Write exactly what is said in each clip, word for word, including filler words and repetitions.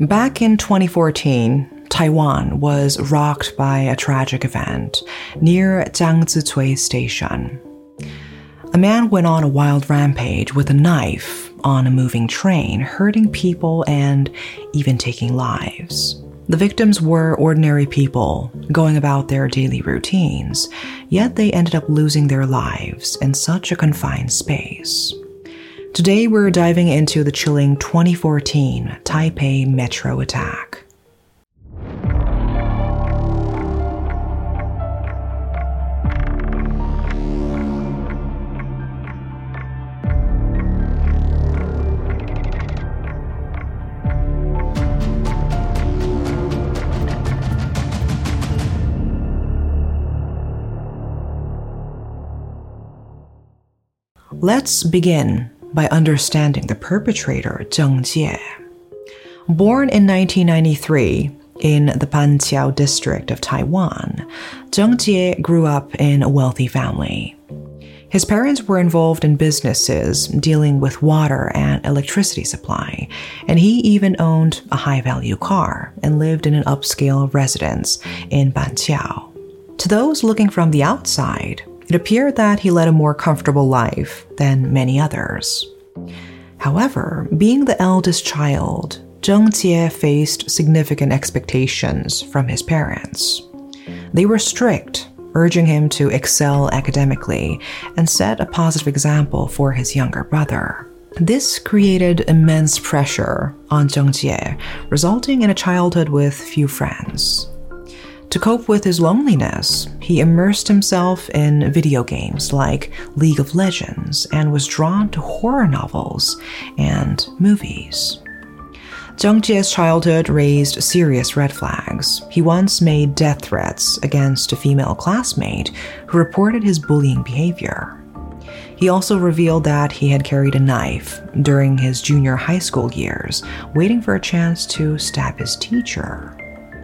Back in twenty fourteen, Taiwan was rocked by a tragic event near Jiangzicui Station. A man went on a wild rampage with a knife on a moving train, hurting people and even taking lives. The victims were ordinary people going about their daily routines, yet they ended up losing their lives in such a confined space. Today we're diving into the chilling twenty fourteen Taipei metro attack. Let's begin by understanding the perpetrator, Zheng Jie. Born in nineteen ninety-three in the Banqiao district of Taiwan, Zheng Jie grew up in a wealthy family. His parents were involved in businesses dealing with water and electricity supply, and he even owned a high-value car and lived in an upscale residence in Banqiao. To those looking from the outside, it appeared that he led a more comfortable life than many others. However, being the eldest child, Zheng Jie faced significant expectations from his parents. They were strict, urging him to excel academically and set a positive example for his younger brother. This created immense pressure on Zheng Jie, resulting in a childhood with few friends. To cope with his loneliness, he immersed himself in video games like League of Legends and was drawn to horror novels and movies. Zheng Jie's childhood raised serious red flags. He once made death threats against a female classmate who reported his bullying behavior. He also revealed that he had carried a knife during his junior high school years, waiting for a chance to stab his teacher.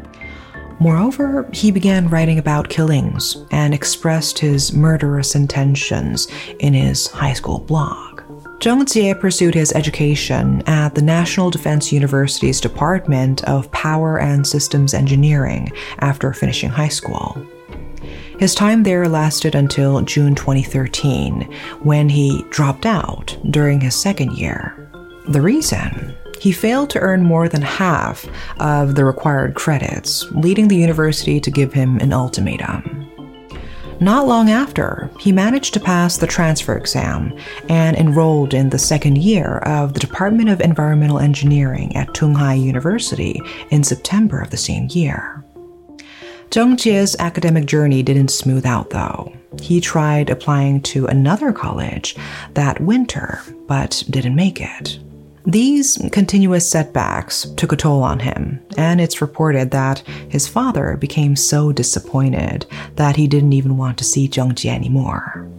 Moreover, he began writing about killings and expressed his murderous intentions in his high school blog. Zheng Jie pursued his education at the National Defense University's Department of Power and Systems Engineering after finishing high school. His time there lasted until June twenty thirteen, when he dropped out during his second year. The reason? He failed to earn more than half of the required credits, leading the university to give him an ultimatum. Not long after, he managed to pass the transfer exam and enrolled in the second year of the Department of Environmental Engineering at Tunghai University in September of the same year. Zheng Jie's academic journey didn't smooth out, though. He tried applying to another college that winter, but didn't make it. These continuous setbacks took a toll on him, and it's reported that his father became so disappointed that he didn't even want to see Zheng Jie anymore.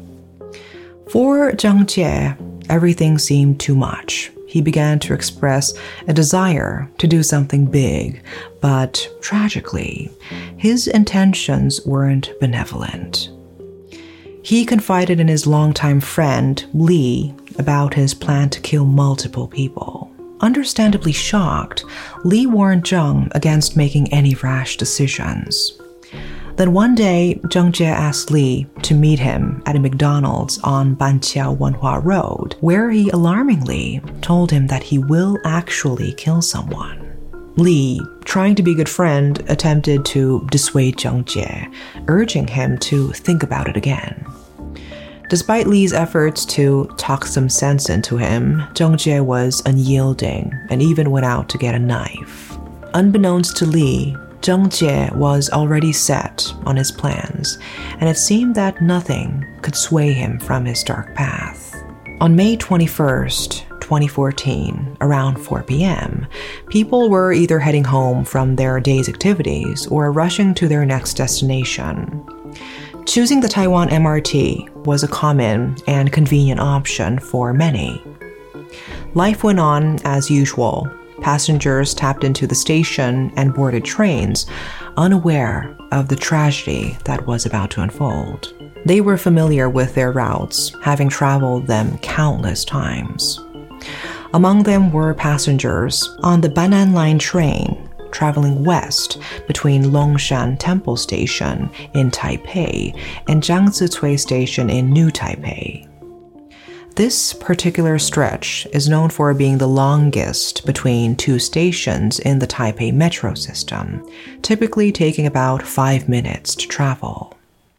For Zheng Jie, everything seemed too much. He began to express a desire to do something big, but tragically, his intentions weren't benevolent. He confided in his longtime friend, Li, about his plan to kill multiple people. Understandably shocked, Li warned Zheng against making any rash decisions. Then one day, Zheng Jie asked Li to meet him at a McDonald's on Banqiao Wenhua Road, where he alarmingly told him that he will actually kill someone. Li, trying to be a good friend, attempted to dissuade Zheng Jie, urging him to think about it again. Despite Li's efforts to talk some sense into him, Zheng Jie was unyielding and even went out to get a knife. Unbeknownst to Li, Zheng Jie was already set on his plans, and it seemed that nothing could sway him from his dark path. On May twenty-first, twenty fourteen, around four p.m., people were either heading home from their day's activities or rushing to their next destination. Choosing the Taiwan M R T was a common and convenient option for many. Life went on as usual. Passengers tapped into the station and boarded trains, unaware of the tragedy that was about to unfold. They were familiar with their routes, having traveled them countless times. Among them were passengers on the Banan Line train traveling west between Longshan Temple Station in Taipei and Jiangzi Cui Station in New Taipei. This particular stretch is known for being the longest between two stations in the Taipei metro system, typically taking about five minutes to travel.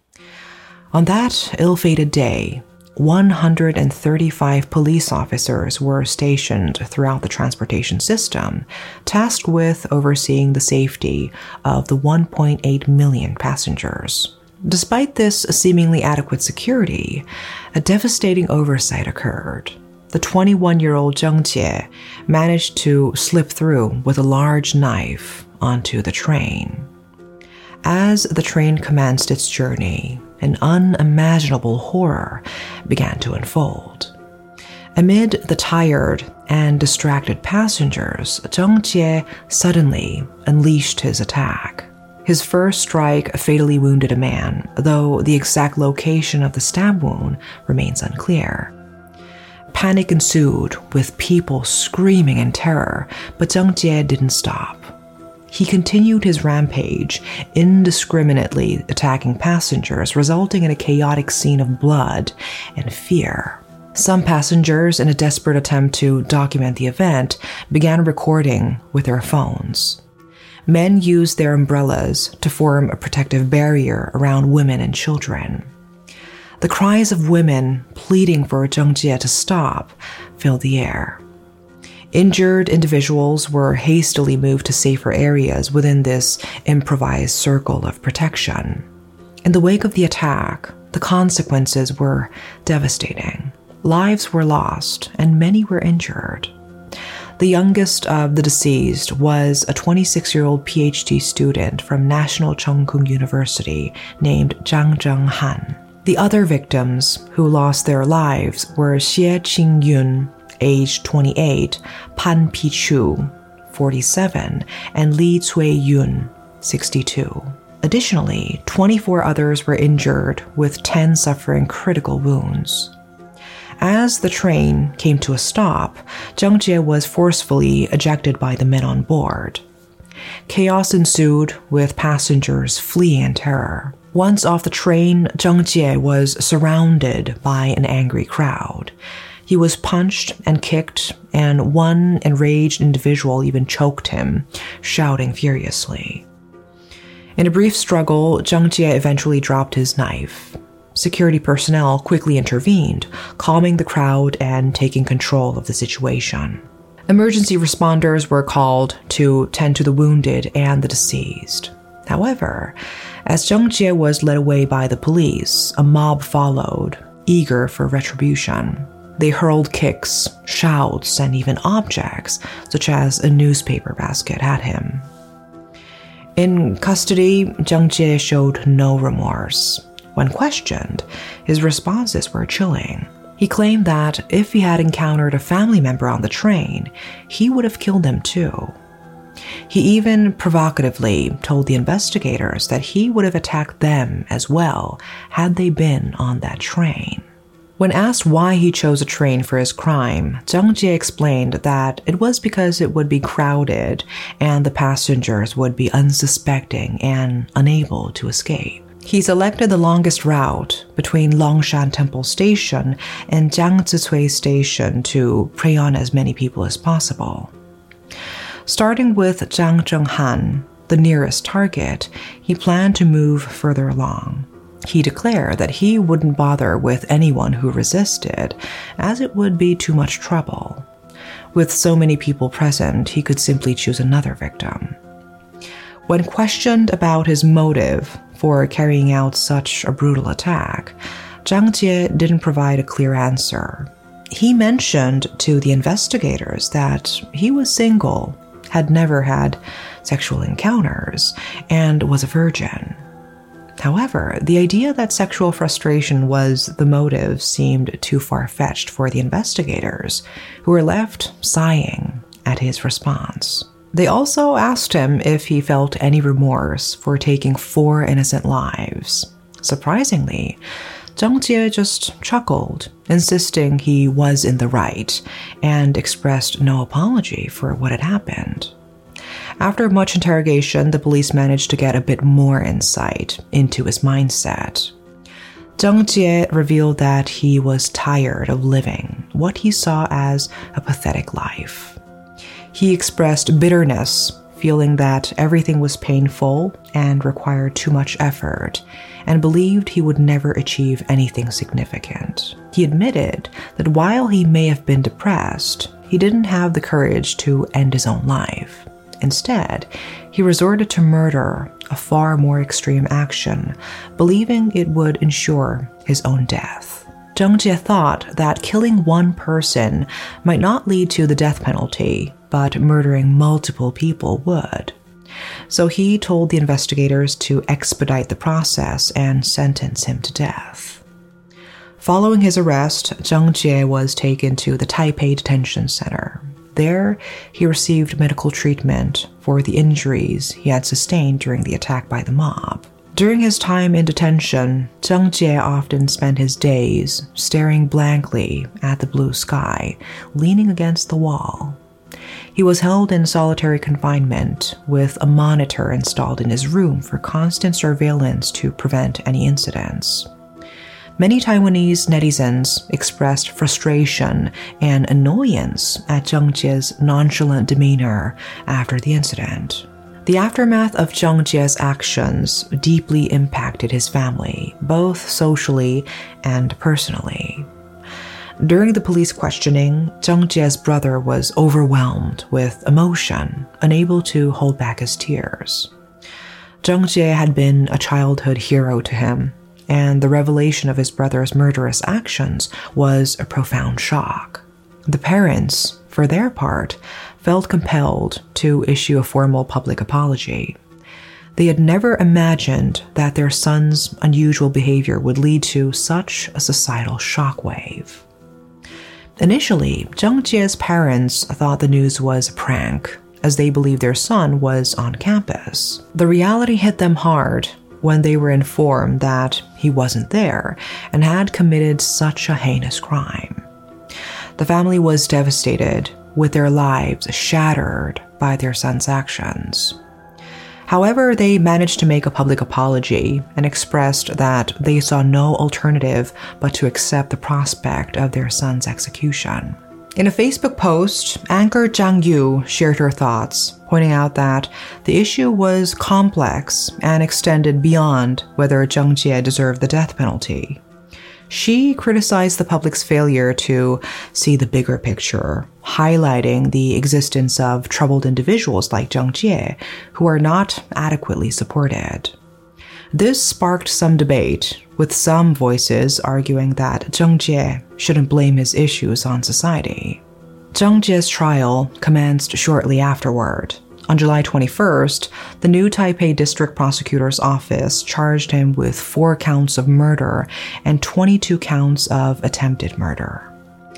On that ill-fated day, one hundred thirty-five police officers were stationed throughout the transportation system, tasked with overseeing the safety of the one point eight million passengers. Despite this seemingly adequate security, a devastating oversight occurred. The twenty-one-year-old Zheng Jie managed to slip through with a large knife onto the train. As the train commenced its journey, an unimaginable horror began to unfold. Amid the tired and distracted passengers, Zheng Jie suddenly unleashed his attack. His first strike fatally wounded a man, though the exact location of the stab wound remains unclear. Panic ensued, with people screaming in terror, but Zheng Jie didn't stop. He continued his rampage, indiscriminately attacking passengers, resulting in a chaotic scene of blood and fear. Some passengers, in a desperate attempt to document the event, began recording with their phones. Men used their umbrellas to form a protective barrier around women and children. The cries of women pleading for Zheng Jie to stop filled the air. Injured individuals were hastily moved to safer areas within this improvised circle of protection. In the wake of the attack, the consequences were devastating. Lives were lost, and many were injured. The youngest of the deceased was a twenty-six-year-old PhD student from National Cheng Kung University named Zhang Zhenghan. The other victims who lost their lives were Xie Qingyun, aged twenty-eight, Pan Pichu, forty-seven, and Li Cui-yun, sixty-two. Additionally, twenty-four others were injured, with ten suffering critical wounds. As the train came to a stop, Zheng Jie was forcefully ejected by the men on board. Chaos ensued, with passengers fleeing in terror. Once off the train, Zheng Jie was surrounded by an angry crowd. He was punched and kicked, and one enraged individual even choked him, shouting furiously. In a brief struggle, Zheng Jie eventually dropped his knife. Security personnel quickly intervened, calming the crowd and taking control of the situation. Emergency responders were called to tend to the wounded and the deceased. However, as Zheng Jie was led away by the police, a mob followed, eager for retribution. They hurled kicks, shouts, and even objects, such as a newspaper basket, at him. In custody, Zheng Jie showed no remorse. When questioned, his responses were chilling. He claimed that if he had encountered a family member on the train, he would have killed them too. He even provocatively told the investigators that he would have attacked them as well had they been on that train. When asked why he chose a train for his crime, Zheng Jie explained that it was because it would be crowded and the passengers would be unsuspecting and unable to escape. He selected the longest route between Longshan Temple Station and Jiangzi Cui Station to prey on as many people as possible. Starting with Zhang Zhenghan, the nearest target, he planned to move further along. He declared that he wouldn't bother with anyone who resisted, as it would be too much trouble. With so many people present, he could simply choose another victim. When questioned about his motive for carrying out such a brutal attack, Zhang Jie didn't provide a clear answer. He mentioned to the investigators that he was single, had never had sexual encounters, and was a virgin. However, the idea that sexual frustration was the motive seemed too far-fetched for the investigators, who were left sighing at his response. They also asked him if he felt any remorse for taking four innocent lives. Surprisingly, Zhang Jie just chuckled, insisting he was in the right, and expressed no apology for what had happened. After much interrogation, the police managed to get a bit more insight into his mindset. Zhang Jie revealed that he was tired of living what he saw as a pathetic life. He expressed bitterness, feeling that everything was painful and required too much effort, and believed he would never achieve anything significant. He admitted that while he may have been depressed, he didn't have the courage to end his own life. Instead, he resorted to murder, a far more extreme action, believing it would ensure his own death. Zhang Jie thought that killing one person might not lead to the death penalty, but murdering multiple people would. So he told the investigators to expedite the process and sentence him to death. Following his arrest, Zhang Jie was taken to the Taipei Detention Center. There, he received medical treatment for the injuries he had sustained during the attack by the mob. During his time in detention, Zhang Jie often spent his days staring blankly at the blue sky, leaning against the wall. He was held in solitary confinement with a monitor installed in his room for constant surveillance to prevent any incidents. Many Taiwanese netizens expressed frustration and annoyance at Zhang Jie's nonchalant demeanor after the incident. The aftermath of Zhang Jie's actions deeply impacted his family, both socially and personally. During the police questioning, Zhang Jie's brother was overwhelmed with emotion, unable to hold back his tears. Zhang Jie had been a childhood hero to him, and the revelation of his brother's murderous actions was a profound shock. The parents, for their part, felt compelled to issue a formal public apology. They had never imagined that their son's unusual behavior would lead to such a societal shockwave. Initially, Zhang Jie's parents thought the news was a prank, as they believed their son was on campus. The reality hit them hard when they were informed that he wasn't there and had committed such a heinous crime. The family was devastated, with their lives shattered by their son's actions. However, they managed to make a public apology and expressed that they saw no alternative but to accept the prospect of their son's execution. In a Facebook post, anchor Zhang Yu shared her thoughts, pointing out that the issue was complex and extended beyond whether Zhang Jie deserved the death penalty. She criticized the public's failure to see the bigger picture, highlighting the existence of troubled individuals like Zhang Jie who are not adequately supported. This sparked some debate, with some voices arguing that Zhang Jie shouldn't blame his issues on society. Zhang Jie's trial commenced shortly afterward. On July twenty-first, the new Taipei District Prosecutor's Office charged him with four counts of murder and twenty-two counts of attempted murder.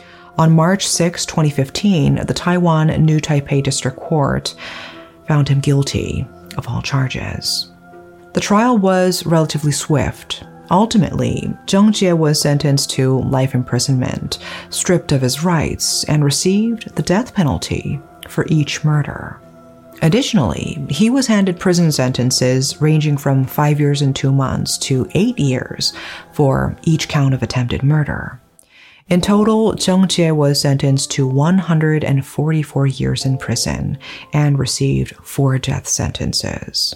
On March sixth, twenty fifteen, the Taiwan New Taipei District Court found him guilty of all charges. The trial was relatively swift. Ultimately, Zhang Jie was sentenced to life imprisonment, stripped of his rights, and received the death penalty for each murder. Additionally, he was handed prison sentences ranging from five years and two months to eight years for each count of attempted murder. In total, Zhang Jie was sentenced to one hundred forty-four years in prison and received four death sentences.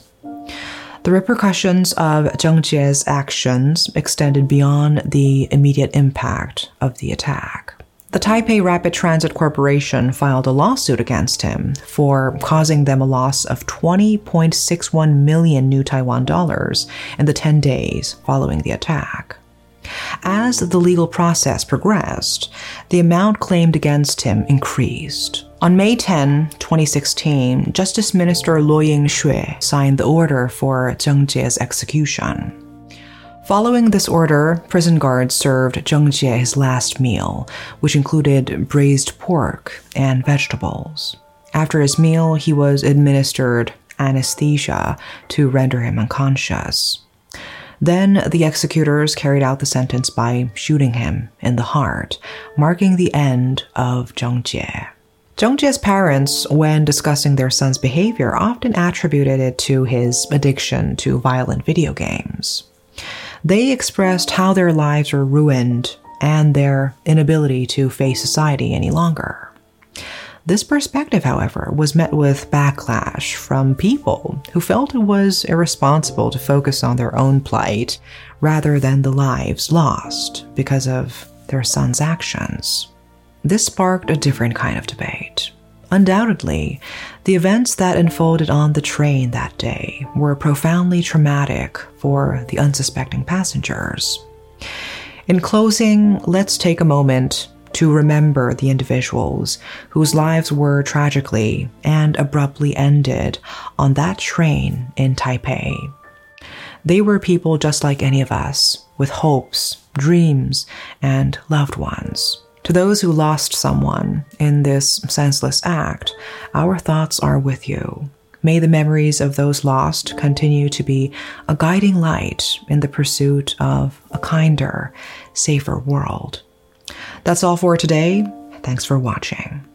The repercussions of Zhang Jie's actions extended beyond the immediate impact of the attack. The Taipei Rapid Transit Corporation filed a lawsuit against him for causing them a loss of twenty point six one million new Taiwan dollars in the ten days following the attack. As the legal process progressed, the amount claimed against him increased. On May tenth, twenty sixteen, Justice Minister Luo Ying-shui signed the order for Zhang Jie's execution. Following this order, prison guards served Zhang Jie his last meal, which included braised pork and vegetables. After his meal, he was administered anesthesia to render him unconscious. Then the executors carried out the sentence by shooting him in the heart, marking the end of Zheng Jie. Zheng Jie's parents, when discussing their son's behavior, often attributed it to his addiction to violent video games. They expressed how their lives were ruined and their inability to face society any longer. This perspective, however, was met with backlash from people who felt it was irresponsible to focus on their own plight rather than the lives lost because of their son's actions. This sparked a different kind of debate. Undoubtedly, the events that unfolded on the train that day were profoundly traumatic for the unsuspecting passengers. In closing, let's take a moment to remember the individuals whose lives were tragically and abruptly ended on that train in Taipei. They were people just like any of us, with hopes, dreams, and loved ones. To those who lost someone in this senseless act, our thoughts are with you. May the memories of those lost continue to be a guiding light in the pursuit of a kinder, safer world. That's all for today. Thanks for watching.